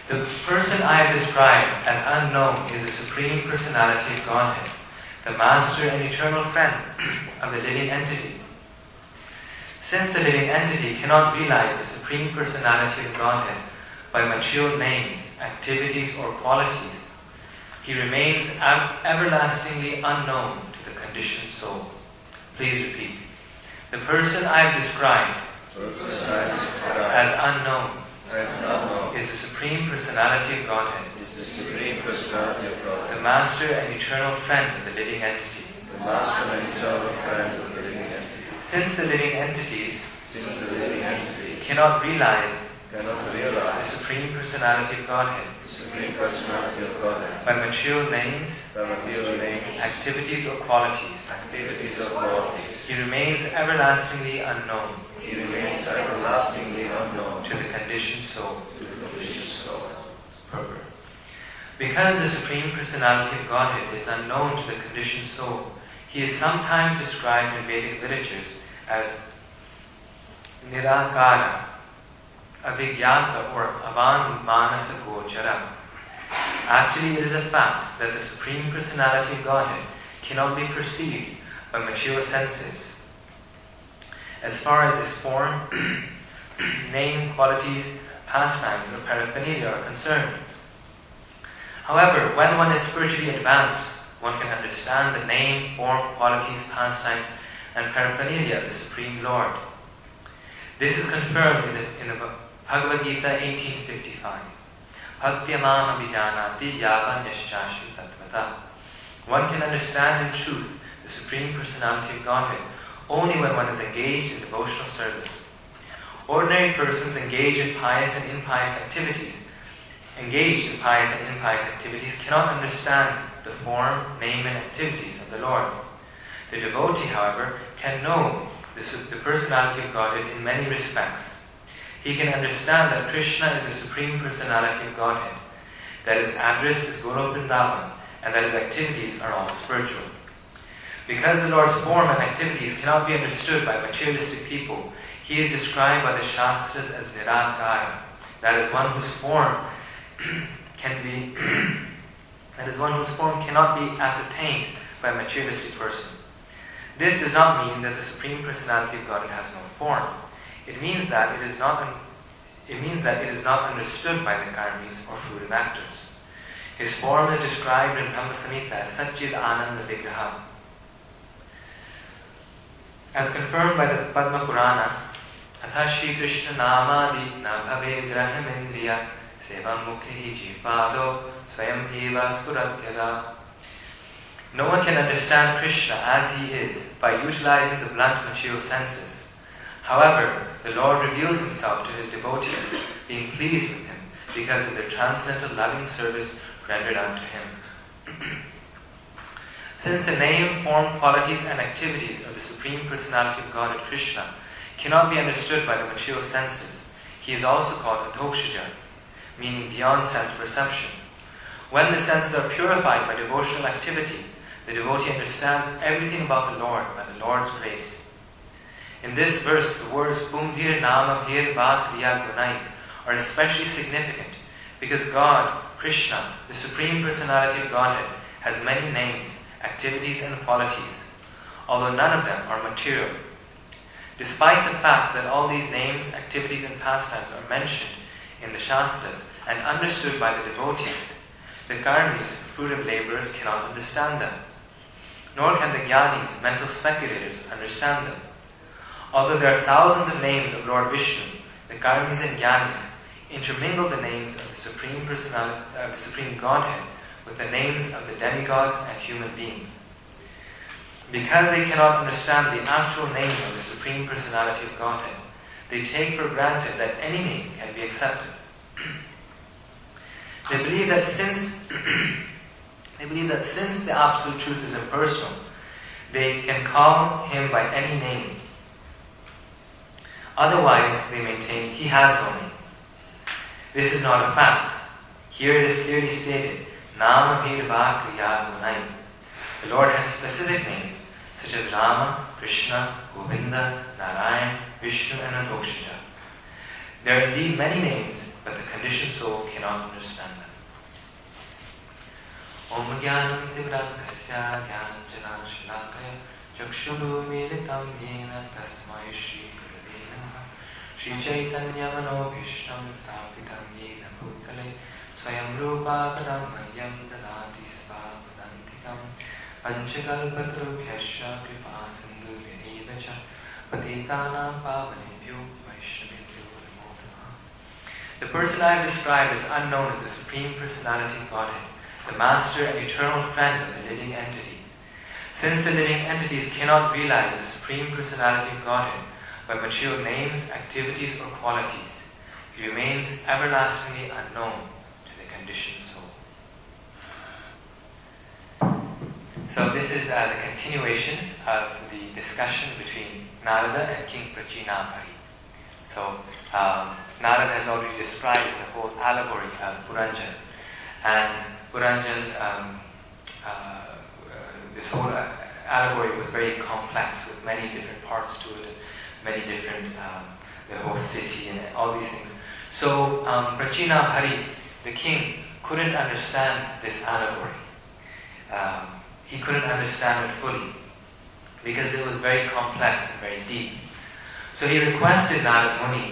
The person I have described as unknown is the Supreme Personality of Godhead, the Master and eternal friend of the living entity. Since the living entity cannot realize the Supreme Personality of Godhead by material names, activities, or qualities, he remains everlastingly unknown to the conditioned soul. Please repeat. The person I have described as unknown is the Supreme Personality of Godhead, the Master and eternal friend of the living entity. Since the living entities cannot realize the Supreme Personality of Godhead by material names, activities or qualities, he remains everlastingly unknown to the conditioned soul. Because the Supreme Personality of Godhead is unknown to the conditioned soul, he is sometimes described in Vedic literatures as Nirakara, Avigyata, or Avan Manasa Gochara. Actually, it is a fact that the Supreme Personality of Godhead cannot be perceived by material senses as far as his form, name, qualities, pastimes, or paraphernalia are concerned. However, when one is spiritually advanced, one can understand the name, form, qualities, pastimes, and paraphernalia of the Supreme Lord. This is confirmed in the Bhagavad Gita 18:55. Bhaktyamam abhijanati yavanyashchashi tatvata. One can understand in truth the Supreme Personality of Godhead only when one is engaged in devotional service. Ordinary persons engaged in pious and impious activities cannot understand the form, name, and activities of the Lord. The devotee, however, can know the personality of Godhead in many respects. He can understand that Krishna is the Supreme Personality of Godhead, that his address is Goloka Vrindavan, and that his activities are all spiritual. Because the Lord's form and activities cannot be understood by materialistic people, he is described by the Shastras as Nirakara, that is one whose form cannot be ascertained by a materialistic person. This does not mean that the Supreme Personality of Godhead has no form. It means that it is not understood by the karmis or fruitive actors. His form is described in Brahma Samhita as Satchid Ananda Vigraha. As confirmed by the Padma Purana, Atha Shri Krishna Namadi Na Bhave Grahimendriya Sevam Mukhi Jipado Swayam Eva Spuratyada. No one can understand Krishna as he is by utilizing the blunt material senses. However, the Lord reveals himself to his devotees, being pleased with him because of their transcendental loving service rendered unto him. Since the name, form, qualities, and activities of the Supreme Personality of Godhead Krishna cannot be understood by the material senses, he is also called Adhokshaja, meaning beyond sense perception. When the senses are purified by devotional activity, the devotee understands everything about the Lord by the Lord's grace. In this verse, the words Pumbhir Nama Bhir Va Kriya Gunai are especially significant because God, Krishna, the Supreme Personality of Godhead, has many names, activities, and qualities, although none of them are material. Despite the fact that all these names, activities, and pastimes are mentioned in the Shastras and understood by the devotees, the karmis, fruitive laborers, cannot understand them. Nor can the jnanis, mental speculators, understand them. Although there are thousands of names of Lord Vishnu, the karmis and jnanis intermingle the names of the Supreme Personality, the Supreme Godhead, with the names of the demigods and human beings. Because they cannot understand the actual name of the Supreme Personality of Godhead, they take for granted that any name can be accepted. They believe that since the Absolute Truth is impersonal, they can call him by any name. Otherwise, they maintain he has no name. This is not a fact. Here it is clearly stated, Nama Bhirva Kriya Gunai. The Lord has specific names such as Rama, Krishna, Govinda, Narayan, Vishnu, and Adhokshaja. There are indeed many names but the conditioned soul cannot understand them. Om Jnanam Timrantasya Jnananjana Shalakaya Chakshuru Militam Yena Tasmai Shri Gurave Namaha Shri Chaitanya Manobhishtam Sthapitam Yena Bhutale Swayam Rupa Kadamahyam Dadati Svapadantikam Panchakalpatrubhyasya Kripa Sindhu Vyanevacha Patitanam Pavanebhyo Vaishnavibhyo Namo Namaha. The person I have described is unknown as the Supreme Personality of Godhead, the master and eternal friend of the living entity. Since the living entities cannot realize the Supreme Personality of Godhead by material names, activities, or qualities, he remains everlastingly unknown to the conditioned soul. So this is the continuation of the discussion between Narada and King Prachinapari. So Narada has already described the whole allegory of Puranjan. And Puranjan, this whole allegory was very complex with many different parts to it, and many different, the whole city and all these things. So Prachinapari, the king, couldn't understand this allegory. He couldn't understand it fully because it was very complex and very deep. So he requested Narada Muni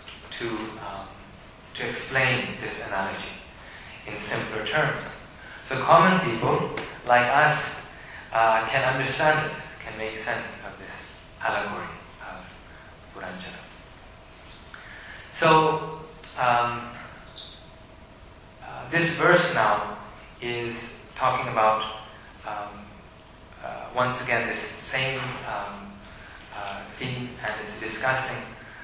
to explain this analogy in simpler terms. So common people like us can understand it, can make sense of this allegory of Puranjana. So this verse now is talking about once again this same theme, and it's discussing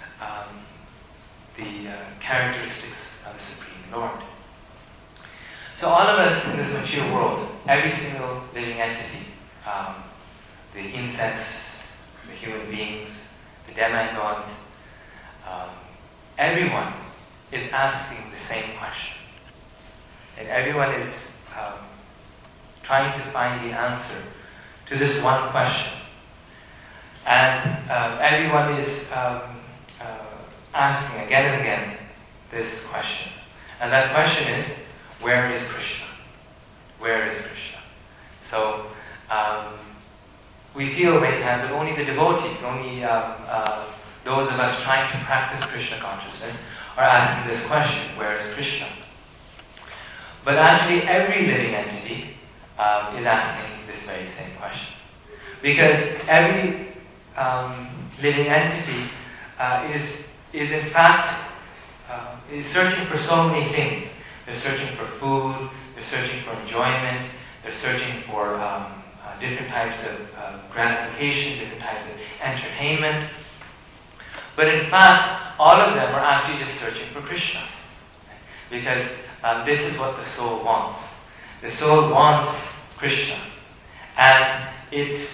the characteristics of the Supreme Lord. So all of us in this mature world, every single living entity, the insects, the human beings, the demigods, everyone is asking the same question. And everyone is trying to find the answer to this one question. And everyone is asking again and again this question. And that question is, where is Krishna? Where is Krishna? So we feel many times that only the devotees, only those of us trying to practice Krishna consciousness are asking this question, where is Krishna? But actually every living entity is asking this very same question. Because every living entity is in fact is searching for so many things. They're searching for food, they're searching for enjoyment, they're searching for different types of gratification, different types of entertainment. But in fact, all of them are actually just searching for Krishna. Because this is what the soul wants. The soul wants Krishna. And it's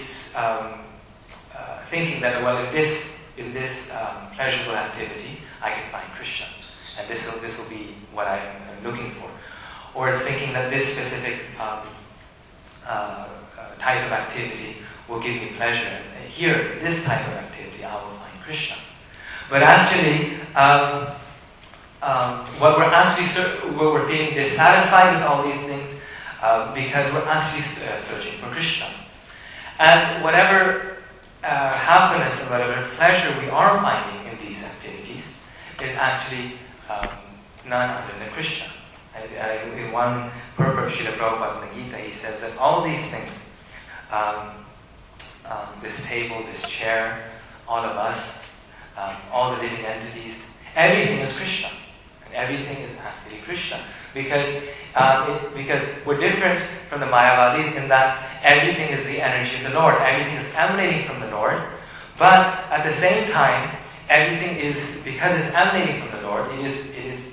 thinking that, well, in this pleasurable activity, I can find Krishna. And this will be what I'm looking for. Or it's thinking that this specific type of activity will give me pleasure. And here, this type of activity, I will find Krishna. But actually, what we're being dissatisfied with all these things because we're actually searching for Krishna. And whatever happiness and whatever pleasure we are finding in these activities is actually none other than Krishna. In one purport, Srila Prabhupada in the Gita, he says that all these things, this table, this chair, all of us, all the living entities, everything is Krishna. And everything is actually Krishna. Because we're different from the Mayavadis in that everything is the energy of the Lord. Everything is emanating from the Lord. But at the same time, everything is, because it's emanating from the Lord, it is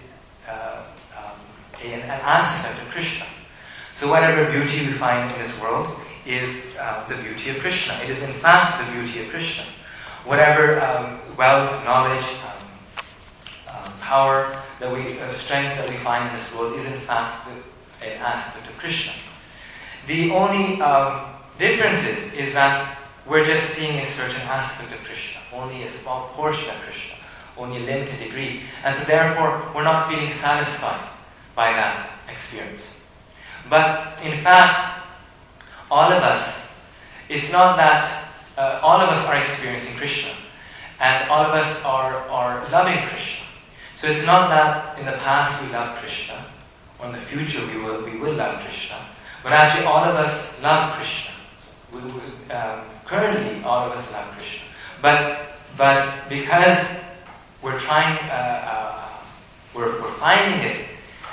an aspect of Krishna. So whatever beauty we find in this world is the beauty of Krishna. It is in fact the beauty of Krishna. Whatever wealth, knowledge, power, strength that we find in this world is in fact an aspect of Krishna. The only difference is that we're just seeing a certain aspect of Krishna, only a small portion of Krishna. only a limited degree. And so therefore, we're not feeling satisfied by that experience. But in fact, all of us, it's not that all of us are experiencing Krishna, and all of us are loving Krishna. So it's not that in the past we loved Krishna, or in the future we will love Krishna, but actually all of us love Krishna. Currently, all of us love Krishna. But because we're trying, we're finding it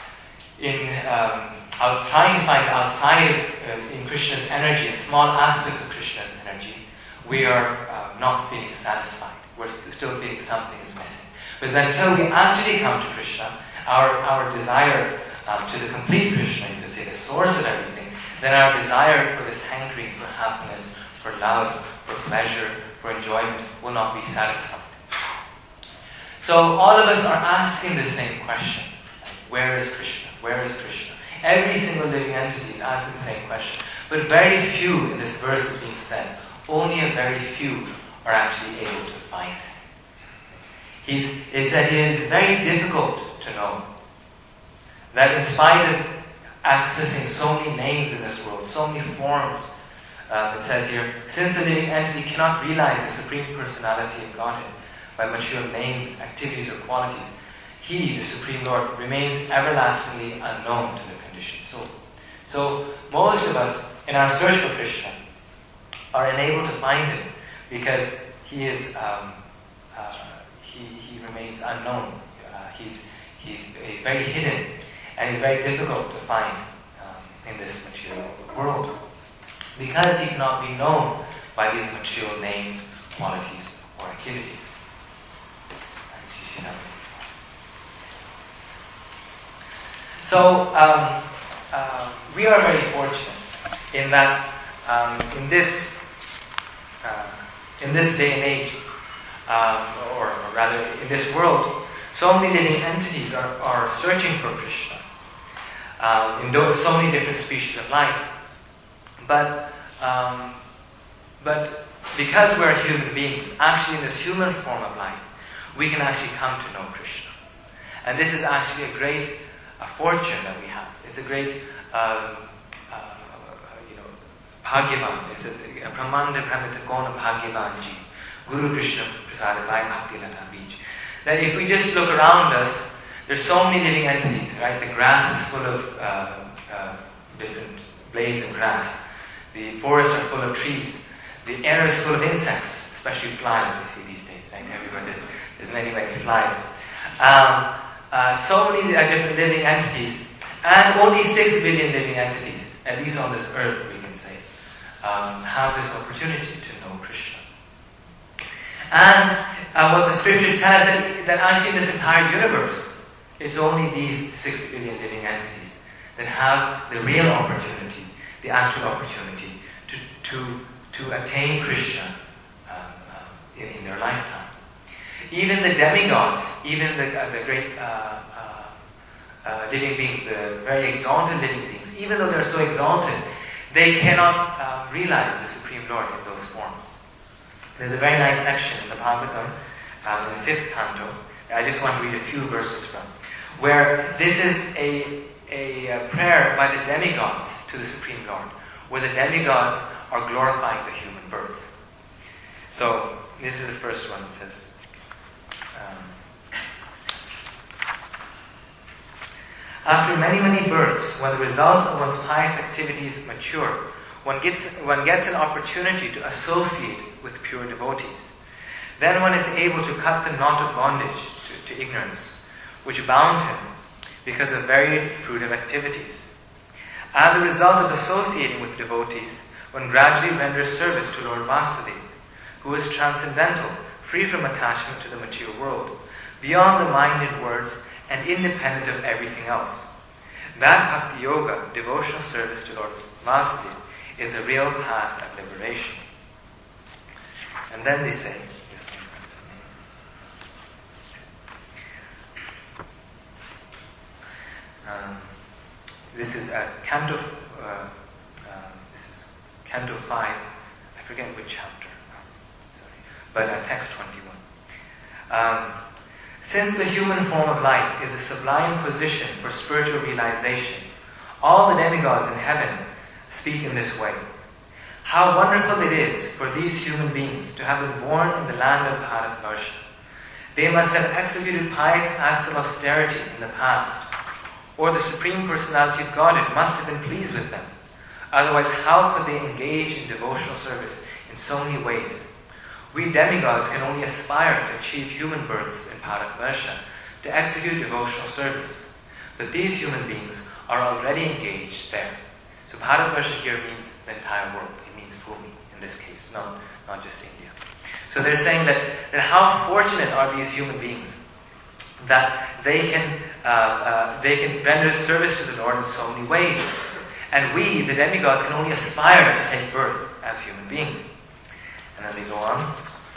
trying to find outside in Krishna's energy, in small aspects of Krishna's energy, we are not feeling satisfied. We're still feeling something is missing. But until we actually come to Krishna, our desire to the complete Krishna, you could say the source of everything, then our desire for this hankering for happiness, for love, for pleasure, for enjoyment will not be satisfied. So all of us are asking the same question. Where is Krishna? Where is Krishna? Every single living entity is asking the same question. But very few in this verse is being said. Only a very few are actually able to find it. He said it is very difficult to know that in spite of accessing so many names in this world, so many forms, it says here, since the living entity cannot realize the Supreme Personality of Godhead by material names, activities, or qualities, He, the Supreme Lord, remains everlastingly unknown to the conditioned soul. So most of us, in our search for Krishna, are unable to find Him because He is He remains unknown. He's very hidden, and He's very difficult to find in this material world because He cannot be known by these material names, qualities, or activities. So we are very fortunate in that in this day and age, or rather in this world, so many living entities are searching for Krishna in so many different species of life. But because we're human beings, actually in this human form of life, we can actually come to know Krishna. And this is actually a great fortune that we have. It's a great, bhagyavan. It says, Brahmanda Brahmita Kona Bhagyavanji, Guru Krishna Prasada Bhai Bhakti Lata Beach. That if we just look around us, there's so many living entities, right? The grass is full of different blades of grass. The forests are full of trees. The air is full of insects, especially flies we see these days, right? Everywhere there's many flies. So many different living entities, and only 6 billion living entities, at least on this earth, we can say, have this opportunity to know Krishna. And what the scriptures tell us that actually in this entire universe, it's only these 6 billion living entities that have the real opportunity, the actual opportunity to attain Krishna in their lifetime. Even the demigods, even the great living beings, the very exalted living beings, even though they're so exalted, they cannot realize the Supreme Lord in those forms. There's a very nice section in the Bhagavatam, in the 5th canto, I just want to read a few verses from, where this is a prayer by the demigods to the Supreme Lord, where the demigods are glorifying the human birth. So, this is the first one. It says, after many births, when the results of one's pious activities mature, one gets an opportunity to associate with pure devotees. Then one is able to cut the knot of bondage to ignorance, which bound him because of varied fruitive activities. As a result of associating with devotees, one gradually renders service to Lord Vasudeva, who is transcendental, free from attachment to the material world, beyond the mind and words, and independent of everything else. That Bhakti Yoga, devotional service to Lord Vasudeva, is a real path of liberation. And then they say, this is Canto 5, I forget which chapter, sorry, but text 21. Since the human form of life is a sublime position for spiritual realization, all the demigods in heaven speak in this way. How wonderful it is for these human beings to have been born in the land of Bharatvarsha. They must have executed pious acts of austerity in the past, or the Supreme Personality of Godhead must have been pleased with them. Otherwise, how could they engage in devotional service in so many ways? We demigods can only aspire to achieve human births in Bharatvarsha, to execute devotional service. But these human beings are already engaged there. So Bharatvarsha here means the entire world. It means Bhumi in this case, not just India. So they're saying that how fortunate are these human beings that they can render service to the Lord in so many ways. And we, the demigods, can only aspire to take birth as human beings. And then they go on.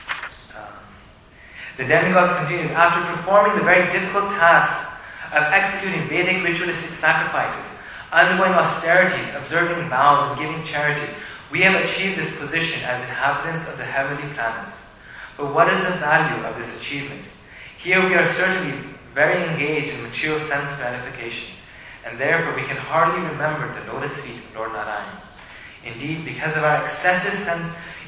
The demigods continued, after performing the very difficult tasks of executing Vedic ritualistic sacrifices, undergoing austerities, observing vows, and giving charity, we have achieved this position as inhabitants of the heavenly planets. But what is the value of this achievement? Here we are certainly very engaged in material sense gratification, and therefore we can hardly remember the lotus feet of Lord Narayan. Indeed, because of our excessive sense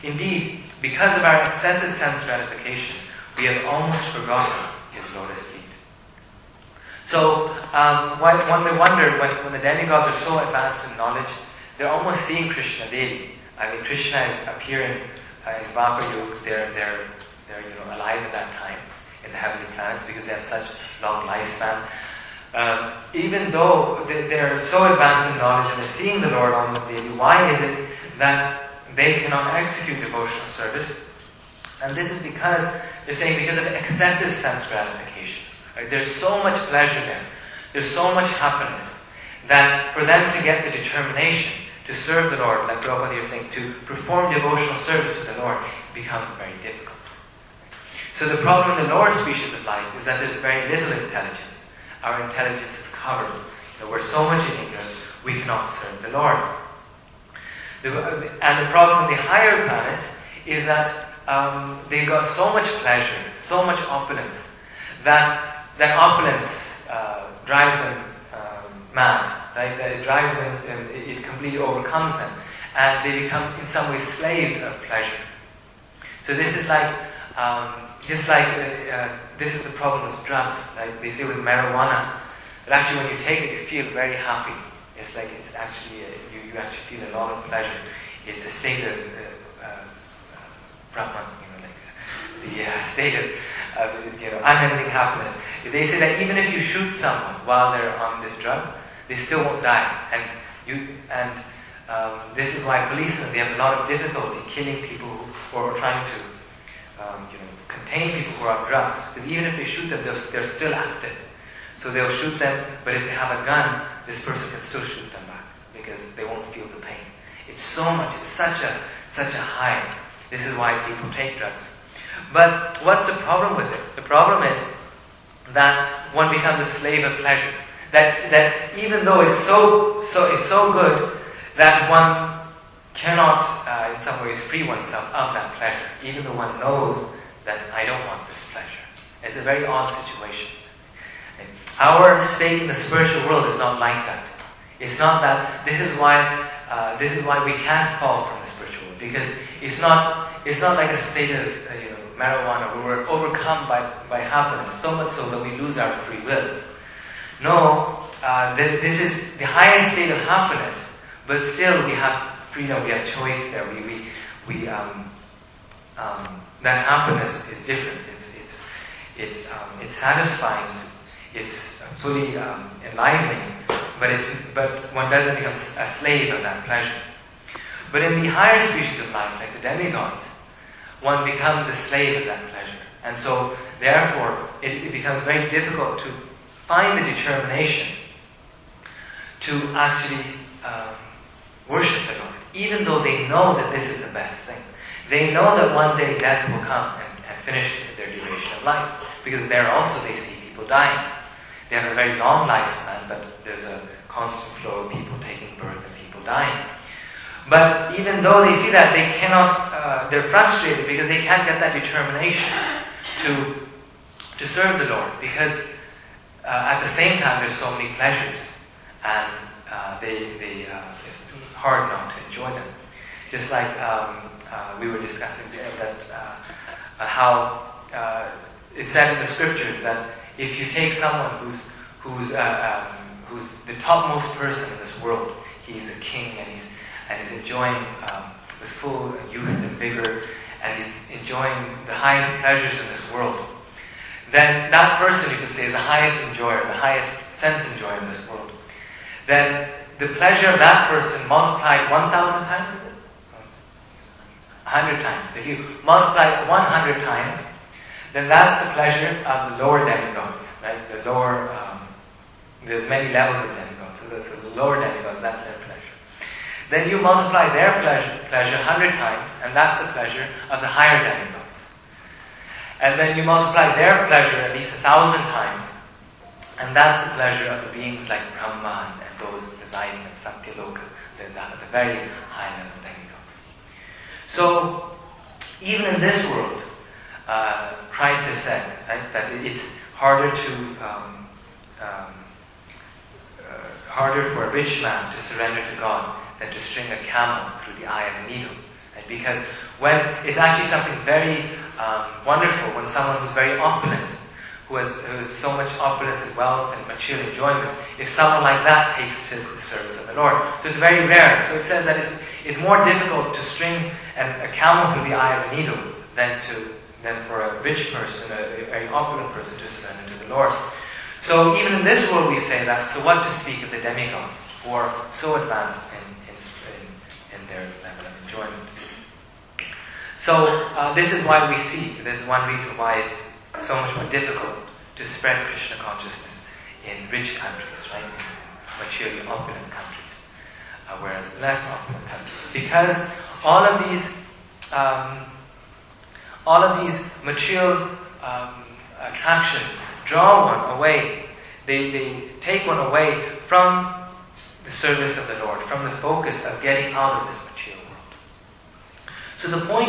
gratification, we have almost forgotten his lotus feet. So, one may wonder, when the demigods are so advanced in knowledge, they're almost seeing Krishna daily. I mean, Krishna is appearing in Dwapar Yuga. They're alive at that time in the heavenly planets because they have such long lifespans. Even though they're so advanced in knowledge and they're seeing the Lord almost daily, why is it that they cannot execute devotional service? And this is because, they're saying, because of excessive sense gratification. Right? There's so much pleasure there. There's so much happiness that for them to get the determination to serve the Lord, like Prabhupada is saying, to perform devotional service to the Lord, becomes very difficult. So the problem in the lower species of life is that there's very little intelligence. Our intelligence is covered. We're so much in ignorance, we cannot serve the Lord. And the problem in the higher planets is that they've got so much pleasure, so much opulence, that opulence drives them mad. Right? That it drives them, and it completely overcomes them, and they become in some ways slaves of pleasure. So this is like, this is the problem with drugs. Like they say with marijuana, that actually when you take it, you feel very happy. It's like it's actually you actually feel a lot of pleasure. It's a state of Brahman, the state of unending happiness. They say that even if you shoot someone while they're on this drug, they still won't die. And this is why policemen, they have a lot of difficulty killing people who are trying to contain people who are on drugs. Because even if they shoot them, they're still active. So they'll shoot them, but if they have a gun, this person can still shoot them back because they won't feel the pain. It's so much, it's such a high. This is why people take drugs. But what's the problem with it? The problem is that one becomes a slave of pleasure. That even though it's so good that one cannot in some ways free oneself of that pleasure, even though one knows that I don't want this pleasure. It's a very odd situation. Our state in the spiritual world is not like that. It's not that. This is why we can't fall from the spiritual world, because it's not like a state of marijuana where we're overcome by happiness so much so that we lose our free will. No, this is the highest state of happiness, but still we have freedom, we have choice there. That happiness is different. It's satisfying. It's fully enlivening, but one doesn't become a slave of that pleasure. But in the higher species of life, like the demigods, one becomes a slave of that pleasure. And so, therefore, it becomes very difficult to find the determination to actually worship the Lord, even though they know that this is the best thing. They know that one day death will come and finish their duration of life, because there also they see people dying. They have a very long lifespan, but there's a constant flow of people taking birth and people dying. But even though they see that, they cannot, they're frustrated because they can't get that determination to serve the Lord, because at the same time there's so many pleasures, and it's hard not to enjoy them. Just like we were discussing that how it's said in the scriptures that if you take someone who's the topmost person in this world, he's a king and he's enjoying with full youth and vigor, and he's enjoying the highest pleasures in this world, then that person, you could say, is the highest enjoyer, the highest sense enjoyer in this world. Then the pleasure of that person multiplied 1,000 times, is it? 100 times. If you multiply it 100 times, then that's the pleasure of the lower demigods, right? The lower, there's many levels of demigods, so the lower demigods, that's their pleasure. Then you multiply their pleasure 100 times, and that's the pleasure of the higher demigods. And then you multiply their pleasure at least 1,000 times, and that's the pleasure of the beings like Brahma and those residing in Satyaloka, the very high level demigods. So, even in this world, Christ has said, right, that it's harder for a rich man to surrender to God than to string a camel through the eye of a needle. Right? Because when it's actually something very wonderful when someone who's very opulent, who has so much opulence and wealth and material enjoyment, if someone like that takes to the service of the Lord. So it's very rare. So it says that it's more difficult to string a camel through the eye of a needle than for a rich person, a very opulent person, to surrender to the Lord. So even in this world we say that, so what to speak of the demigods who are so advanced in their level of enjoyment. So this is why we see, there's one reason why it's so much more difficult to spread Krishna consciousness in rich countries, right? In materially opulent countries, whereas less opulent countries. Because all of these material attractions draw one away. They take one away from the service of the Lord, from the focus of getting out of this material world. So the point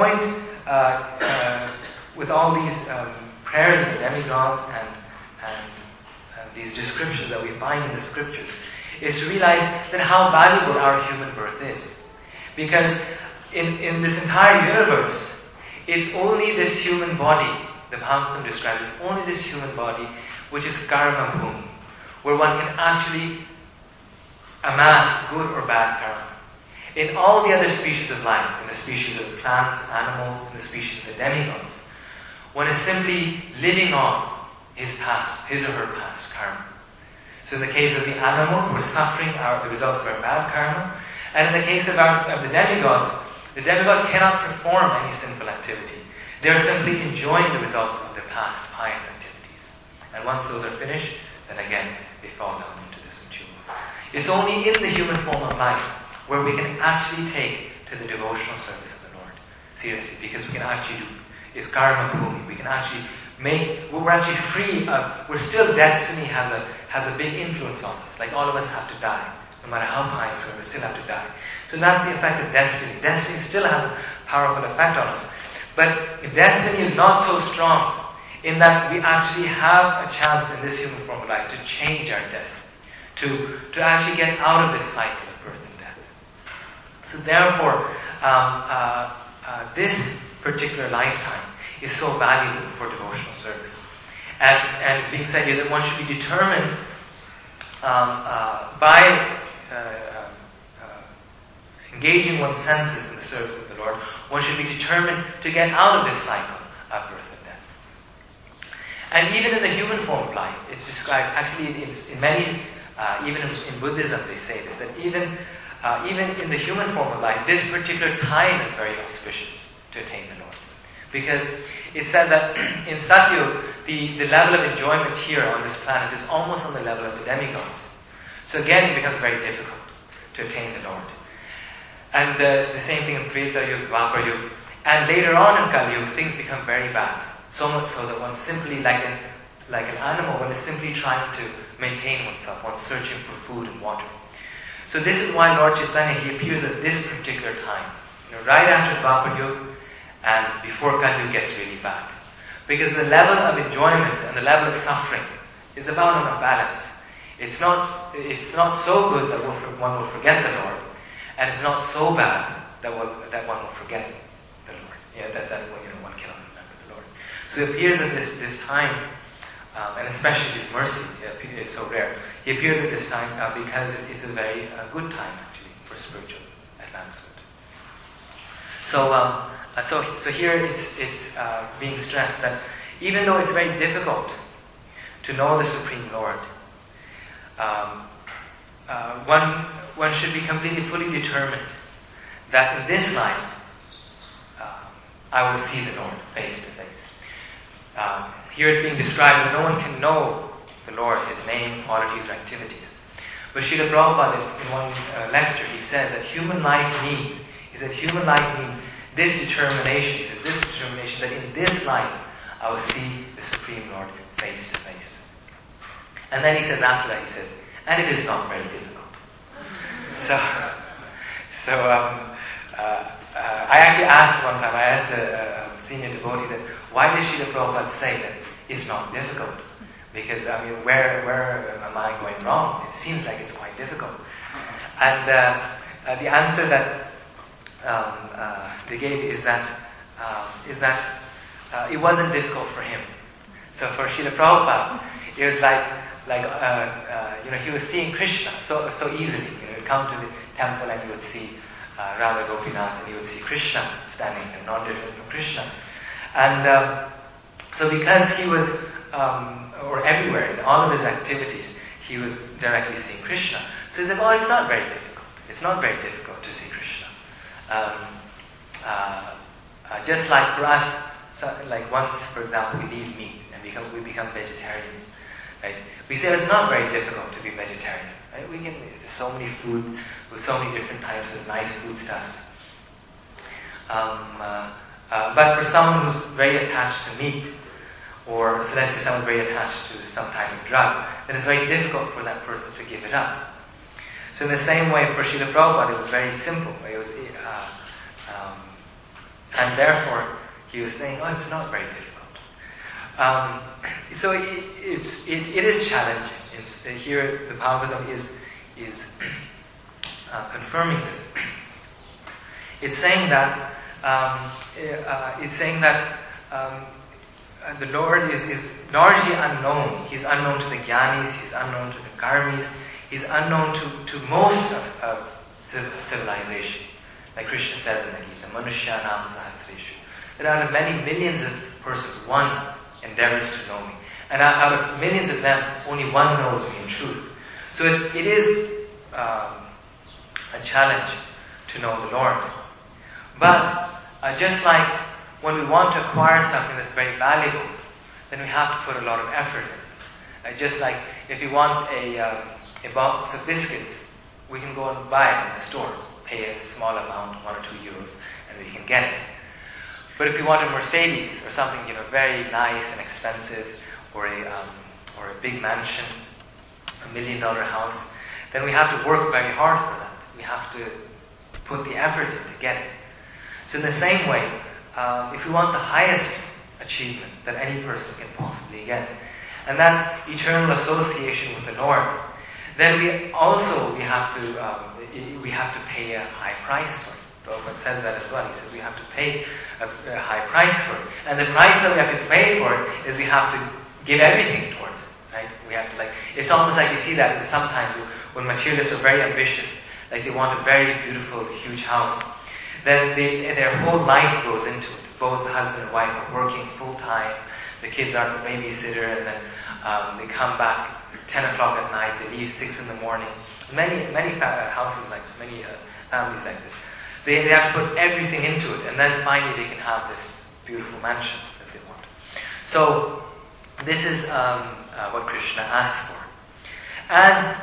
with all these prayers of the demigods and these descriptions that we find in the scriptures, is to realize that how valuable our human birth is. Because in this entire universe, it's only this human body, the Bhagavatam describes, it's only this human body which is karma bhumi, where one can actually amass good or bad karma. In all the other species of life, in the species of plants, animals, in the species of the demigods, one is simply living off his or her past karma. So in the case of the animals, we're suffering the results of our bad karma. And in the case of the demigods cannot perform any sinful activity. They are simply enjoying the results of their past pious activities. And once those are finished, then again, they fall down into this material. It's only in the human form of life where we can actually take to the devotional service of the Lord seriously, because we can actually do, it's karma bhumi. We can actually we're actually free of, we're still, destiny has a big influence on us. Like all of us have to die. No matter how pious we are, we still have to die. So that's the effect of destiny. Destiny still has a powerful effect on us. But destiny is not so strong in that we actually have a chance in this human form of life to change our destiny, to actually get out of this cycle of birth and death. So therefore, this particular lifetime is so valuable for devotional service. And it's being said here that one should be determined by engaging one's senses in the service of the Lord, one should be determined to get out of this cycle of birth and death. And even in the human form of life, it's described, actually in many, even in Buddhism they say this, that even in the human form of life, this particular time is very auspicious to attain the Lord. Because it's said that in Satyug, the level of enjoyment here on this planet is almost on the level of the demigods. So again, it becomes very difficult to attain the Lord. And the same thing in Treta Yuga, Dwapara Yuga. And later on in Kali Yuga, things become very bad. So much so that one's simply like an animal, one is simply trying to maintain oneself, one's searching for food and water. So this is why Lord Chaitanya, he appears at this particular time. Right after Dwapara Yuga and before Kali Yuga gets really bad. Because the level of enjoyment and the level of suffering is about on a balance. It's not so good that one will forget the Lord, and it's not so bad that one will forget the Lord. Yeah, that one cannot remember the Lord. So it appears at this time, and especially His mercy is so rare. He appears at this time because it's a very good time actually for spiritual advancement. So here it's being stressed that even though it's very difficult to know the Supreme Lord, one should be completely, fully determined that in this life I will see the Lord face to face. Here it's being described that no one can know the Lord, His name, qualities, or activities. But Srila Prabhupada, in one lecture, he says that human life needs this determination. He says this determination that in this life I will see the Supreme Lord face to face. And then he says after that, he says, and it is not very difficult. I actually asked one time, I asked a senior devotee that, why does Srila Prabhupada say that it's not difficult? Because, where am I going wrong? It seems like it's quite difficult. And the answer that they gave is that it wasn't difficult for him. So for Srila Prabhupada, it was he was seeing Krishna so easily. He would come to the temple and he would see Radha Gopinath, and he would see Krishna standing there, not different from Krishna. And so because he was, or everywhere, in all of his activities, he was directly seeing Krishna. So he said, it's not very difficult. It's not very difficult to see Krishna. Just like for us, like once, for example, we leave meat and we become vegetarians, right? We say it's not very difficult to be vegetarian, right? There's so many food with so many different types of nice foodstuffs. But for someone who's very attached to meat, or so let's say someone's very attached to some type of drug, then it's very difficult for that person to give it up. So in the same way, for Srila Prabhupada, it was very simple. It was, and therefore, he was saying, it's not very difficult. So it is challenging. Here, the Bhagavatam is confirming this. It's saying that the Lord is largely unknown. He's unknown to the Jnanis, He's unknown to the Karmis, He's unknown to most of civilization. Like Krishna says in the Gita, Manushyanam Sahasreshu. That out of many millions of persons, one endeavors to know me. And out of millions of them, only one knows me in truth. So it is a challenge to know the Lord. But just like when we want to acquire something that's very valuable, then we have to put a lot of effort in it. Just like if you want a box of biscuits, we can go and buy it in the store, pay a small amount, 1 or 2 euros, and we can get it. But if you want a Mercedes or something, very nice and expensive, or a big mansion, $1 million house, then we have to work very hard for that. We have to put the effort in to get it. So in the same way, if we want the highest achievement that any person can possibly get, and that's eternal association with the Lord, then we have to pay a high price for it. Prabhupada says that as well. He says we have to pay a high price for it. And the price that we have to pay for it is we have to give everything towards it. Right? We have to it's almost like you see that sometimes when materialists are very ambitious, like they want a very beautiful, huge house, then their whole life goes into it. Both the husband and wife are working full time. The kids are the babysitter, and then they come back 10 o'clock at night. They leave 6 in the morning. Many houses like this, many families like this. They have to put everything into it, and then finally they can have this beautiful mansion that they want. So this is what Krishna asks for. And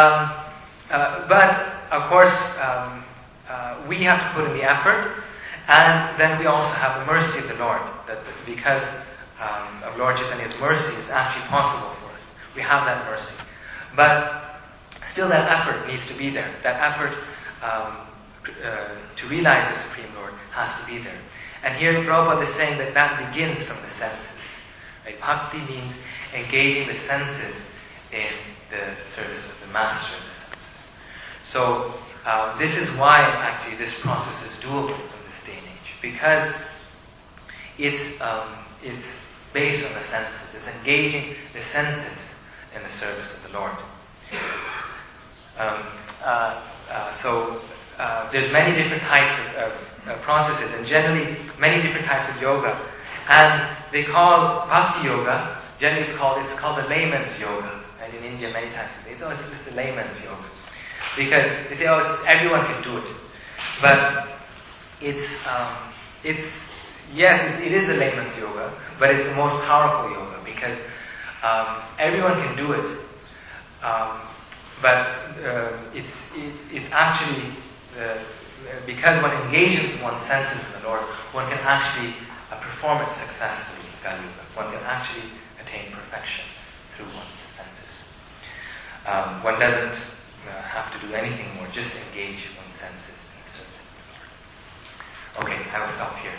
but of course we have to put in the effort, and then we also have the mercy of the Lord. That because of Lord Chaitanya's mercy, it's actually possible for us. We have that mercy, but still that effort needs to be there. That effort to realize the Supreme Lord has to be there. And here Prabhupada is saying that begins from the senses. Right? Bhakti means engaging the senses in the service of the master of the senses. So this is why actually this process is doable in this day and age, because it's based on the senses. It's engaging the senses in the service of the Lord. There's many different types of processes, and generally many different types of yoga. And they call Bhakti Yoga, generally it's called the layman's yoga. Right? In India, many times they say, it's the layman's yoga. Because they say, everyone can do it. But it is the layman's yoga, but it's the most powerful yoga because everyone can do it. But it's actually, because one engages one's senses in the Lord, one can actually perform it successfully in Kali Yuga. One can actually attain perfection through one's senses. One doesn't have to do anything more, just engage one's senses in the service of the Lord. Okay, I will stop here.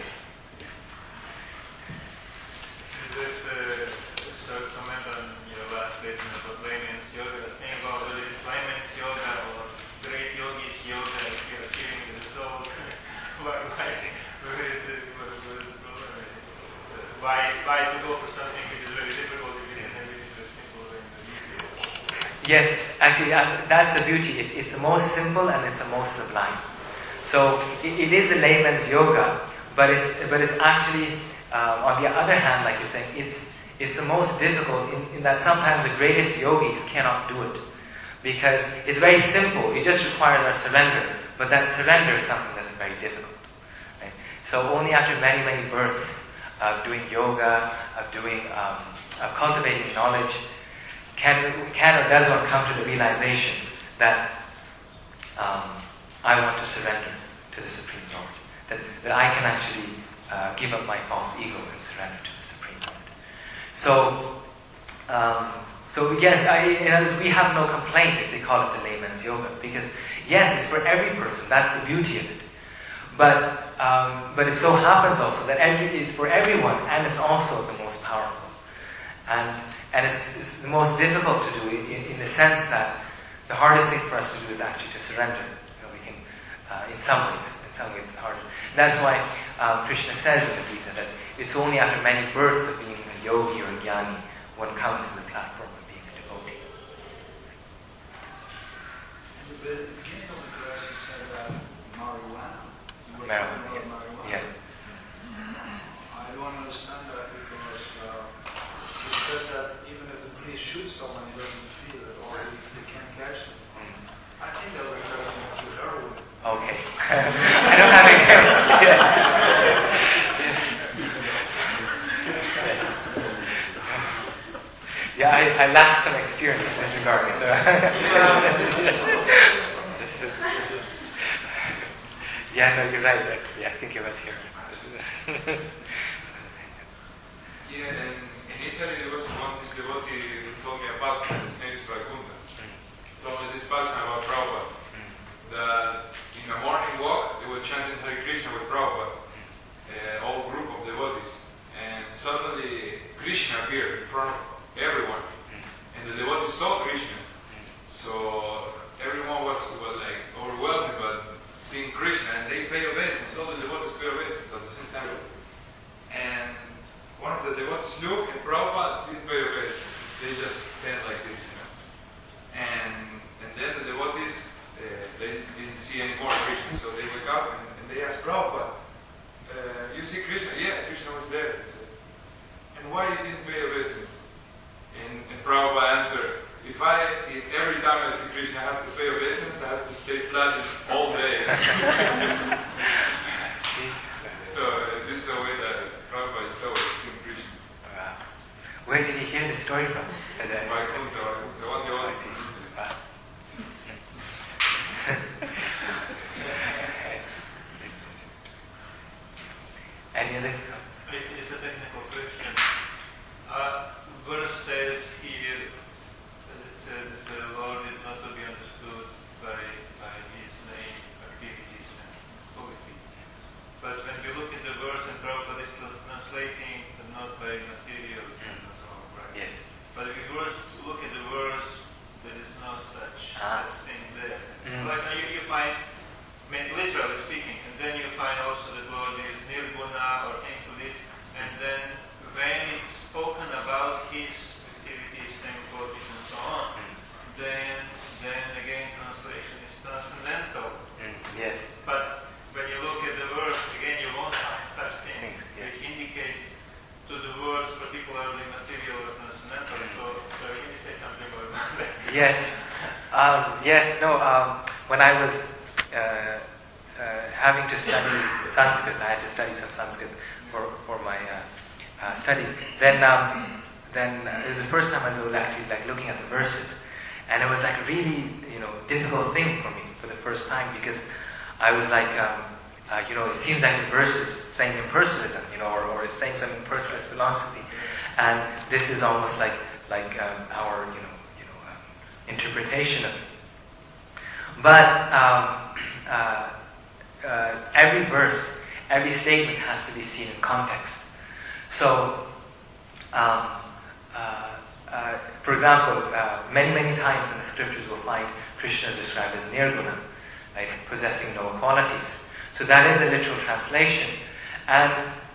Just comment on your last statement about layman's yoga. The thing about whether it's layman's yoga or great yogis yoga, if you're achieving the result, what is the problem? Why to go for something which is very difficult if you can have it so simple and easy? Yes, actually, that's the beauty. It's the most simple and it's the most sublime. So it is a layman's yoga, but it's actually on the other hand, like you're saying, it's the most difficult in that sometimes the greatest yogis cannot do it because it's very simple. It just requires our surrender, but that surrender is something that's very difficult. Right? So only after many, many births of doing yoga, of cultivating knowledge, can or does one come to the realization that I want to surrender to the Supreme Lord, that I can actually give up my false ego and surrender to the Supreme Lord. So yes, we have no complaint if they call it the layman's yoga, because yes, it's for every person. That's the beauty of it. But it so happens also that it's for everyone, and it's also the most powerful, and it's the most difficult to do in the sense that the hardest thing for us to do is actually to surrender. We can, in some ways, it's the hardest. And that's why Krishna says in the Gita that it's only after many births of being a yogi or a jnani one comes to the platform of being a devotee. In the beginning of the class, you said marijuana. Marijuana, yes. I don't understand that because it said that even if the police shoot someone, he doesn't feel it or they can't catch them. I think that refers to heroin. Okay. I don't have any Yeah, I lack some experience in this regard. So. Yeah, no, you're right. Actually, I think it was here. Yeah, and in Italy there was this devotee who told me a pastor, his name is Vaikuntha. He told me this pastor about Prabhupada. That in a morning walk they were chanting Hare Krishna with Prabhupada, whole group of devotees. And suddenly Krishna appeared in front of everyone. And the devotees saw Krishna. So everyone was like overwhelmed by seeing Krishna, and they pay obeisance. All the devotees pay obeisance at the same time. And one of the devotees looked, and Prabhupada didn't pay obeisance. They just stand like this, And then the devotees, they didn't see any more Krishna, so they wake up and they ask Prabhupada, you see Krishna? Yeah, Krishna was there. He said, and why you didn't pay obeisance? And Prabhupada answered, if every time I see Krishna I have to pay obeisance, I have to stay flat all day. So this is the way that Prabhupada is always seeing Krishna. Wow. Where did he hear the story from? Vaikuntha, the one I see. Wow. Any other comments? It's a technical question. Verse says here that the Lord is not to be understood by His name, activities, and quality. But when we look at the verse and Prabhupada is translating not by material Yes. Yes. No. When I was having to study Sanskrit, I had to study some Sanskrit for my studies. Then it was the first time I was actually looking at the verses, and it was like a really difficult thing for me for the first time, because I was like it seems like the verse is saying impersonalism, or is saying some impersonalist philosophy, and this is almost like our interpretation of it. But every verse, every statement has to be seen in context. So, for example, many times in the scriptures we'll find Krishna is described as nirguna, right, possessing no qualities. So that is a literal translation. And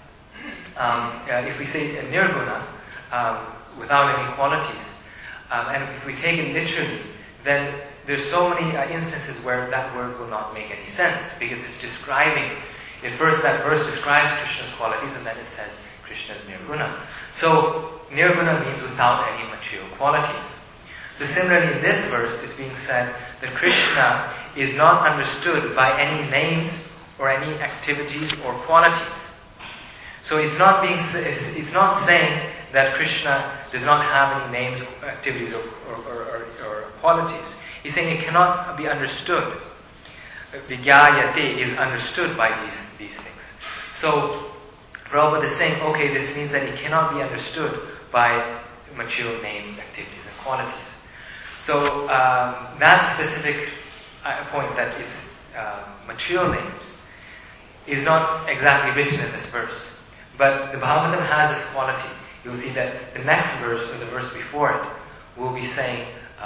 if we say nirguna, without any qualities, and if we take it literally, then there's so many instances where that word will not make any sense, because it's describing. At first, that verse describes Krishna's qualities, and then it says Krishna is nirguna. So nirguna means without any material qualities. So similarly, in this verse, it's being said that Krishna is not understood by any names or any activities or qualities. So it's not saying that Krishna does not have any names, activities, or qualities. He's saying it cannot be understood. Vigyayate is understood by these things. So Prabhupada is saying, okay, this means that it cannot be understood by material names, activities, and qualities. So that specific point, that it's material names, is not exactly written in this verse. But the Bhagavatam has this quality. You'll see that the next verse, or the verse before it, will be saying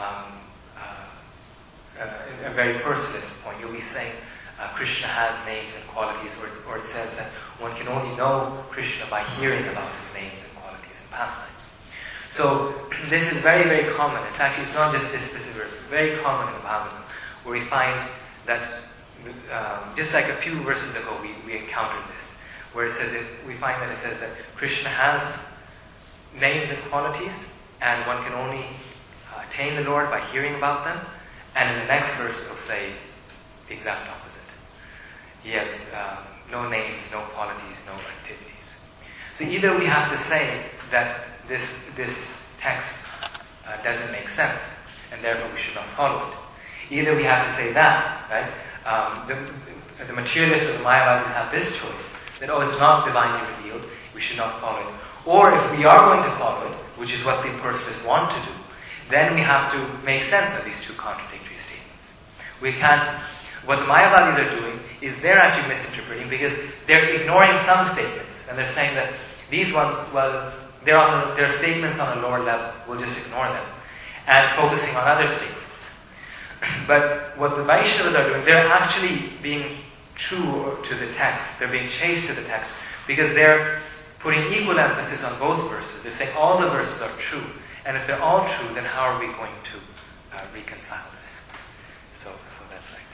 a very personalist point. You'll be saying Krishna has names and qualities, or it says that one can only know Krishna by hearing about his names and qualities and pastimes. So this is very, very common. It's not just this specific verse. It's very common in the Bhagavatam, where we find that just like a few verses ago we encountered this, where we find that it says that Krishna has names and qualities, and one can only attain the Lord by hearing about them. And in the next verse it'll say the exact opposite. He has no names, no qualities, no activities. So either we have to say that this text doesn't make sense, and therefore we should not follow it. Either we have to say that, right? The materialists or the Mayavadis have this choice, that it's not divinely revealed, we should not follow it. Or if we are going to follow it, which is what the impersonalists want to do, then we have to make sense of these two contradictory statements. We can't. What the Mayavadis are doing is they're actually misinterpreting, because they're ignoring some statements, and they're saying that these ones, well, they're statements on a lower level, we'll just ignore them, and focusing on other statements. But what the Vaishnavas are doing, they're actually being true to the text, they're being chaste to the text, because they're putting equal emphasis on both verses. They're saying all the verses are true, and if they're all true, then how are we going to reconcile this? So that's right.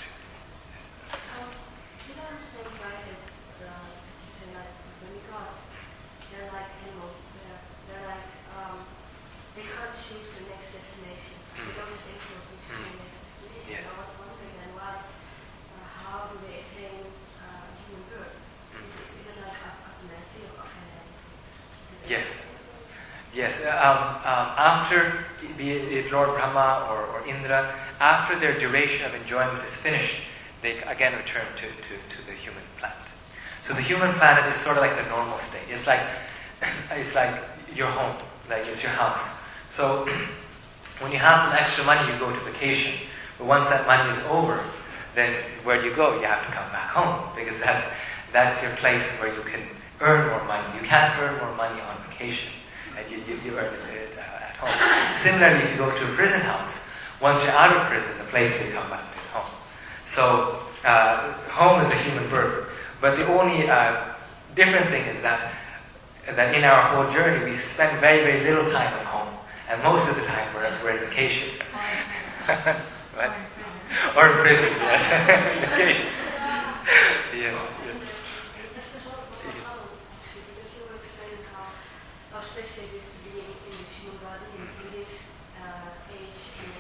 Did I understand right that you say like demigods, they're like animals, they're like they can't choose the next destination. They don't have influence in choosing the next destination. Yes. I was wondering then how do they attain human birth? Is it like automatically or can they? Yes. Yes. After, be it Lord Brahma or Indra, after their duration of enjoyment is finished, they again return to the human planet. So the human planet is sort of like the normal state. It's like your home, like it's your house. So when you have some extra money, you go to vacation. But once that money is over, then where do you go? You have to come back home, because that's your place where you can earn more money. You can't earn more money on vacation, and you earn it at home. Similarly, if you go to a prison house, once you're out of prison, the place where you come back is home. So home is the human birth. But the only different thing is that in our whole journey, we spend very, very little time at home. And most of the time we're on vacation. Right? Or in prison, yes. Vacation. Yes. That's just one problem, actually, because you were explaining how special it is to be in this human body, in this age, in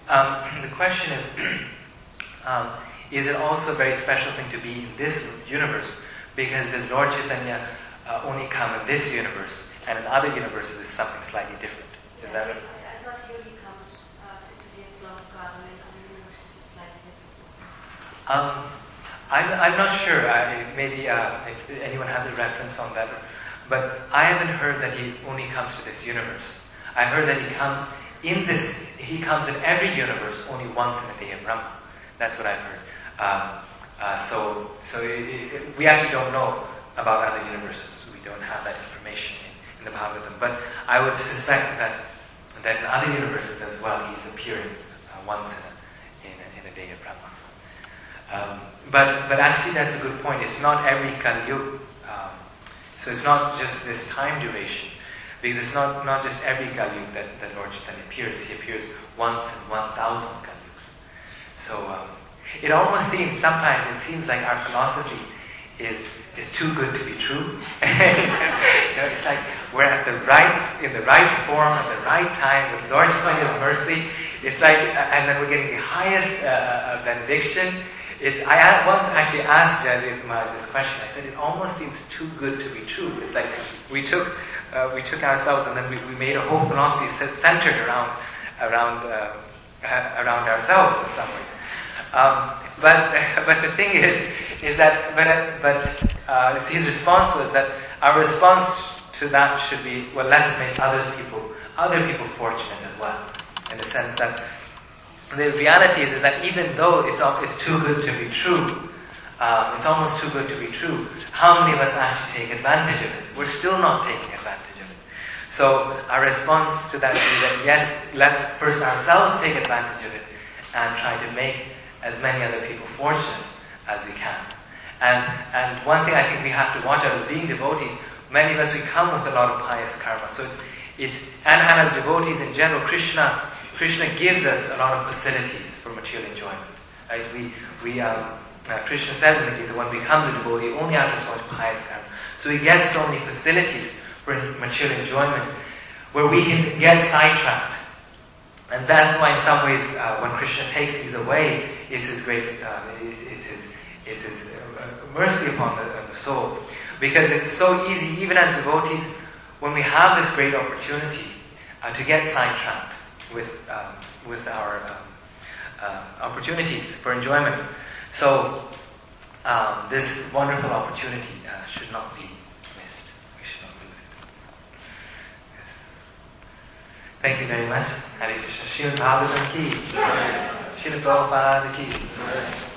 the question is it also a very special thing to be in this universe? Because does Lord Chaitanya only come in this universe, and in other universes it's something slightly different? Is that it? I thought he only comes to the inflow of God, and in other universes it's slightly different. I'm not sure. Maybe if anyone has a reference on that, but I haven't heard that he only comes to this universe. I heard that he comes in this. He comes in every universe only once in a day of Brahma. That's what I've heard. So we actually don't know about other universes. We don't have that information in the Bhagavatam. But I would suspect that in other universes as well, he's appearing once in a day of Brahma. But actually, that's a good point. It's not every Kali Yuga. So it's not just this time duration. Because it's not just every Kali Yuga that Lord Chaitanya appears. He appears once in 1,000 Kali Yugas. So it almost seems, sometimes it seems like our philosophy is too good to be true. It's like we're in the right form, at the right time, with Lord Chaitanya's mercy. It's like, and then we're getting the highest benediction. I once actually asked Jayadev Maharaj this question. I said, it almost seems too good to be true. It's like we took ourselves and then we made a whole philosophy centered around ourselves in some ways. But the thing is that his response was that our response to that should be, well, let's make other people fortunate as well, in the sense that the reality is that even though it's too good to be true, it's almost too good to be true, how many of us actually take advantage of it? We're still not taking advantage of it. So our response to that is that yes, let's first ourselves take advantage of it and try to make as many other people fortunate as we can. And one thing I think we have to watch out is being devotees. Many of us, we come with a lot of pious karma. So and as devotees in general, Krishna gives us a lot of facilities for material enjoyment. Right? Krishna says in the Gita, when we become a devotee, only after so much pious karma. So we get so many facilities for material enjoyment where we can get sidetracked. And that's why in some ways, when Krishna takes these away, it's his great, it's his mercy upon the soul. Because it's so easy, even as devotees, when we have this great opportunity to get sidetracked with our opportunities for enjoyment. So this wonderful opportunity should not be missed. We should not lose it. Yes. Thank you very much. Hare Krishna. Srimad Bhagavatam ki. Srila Prabhupada ki.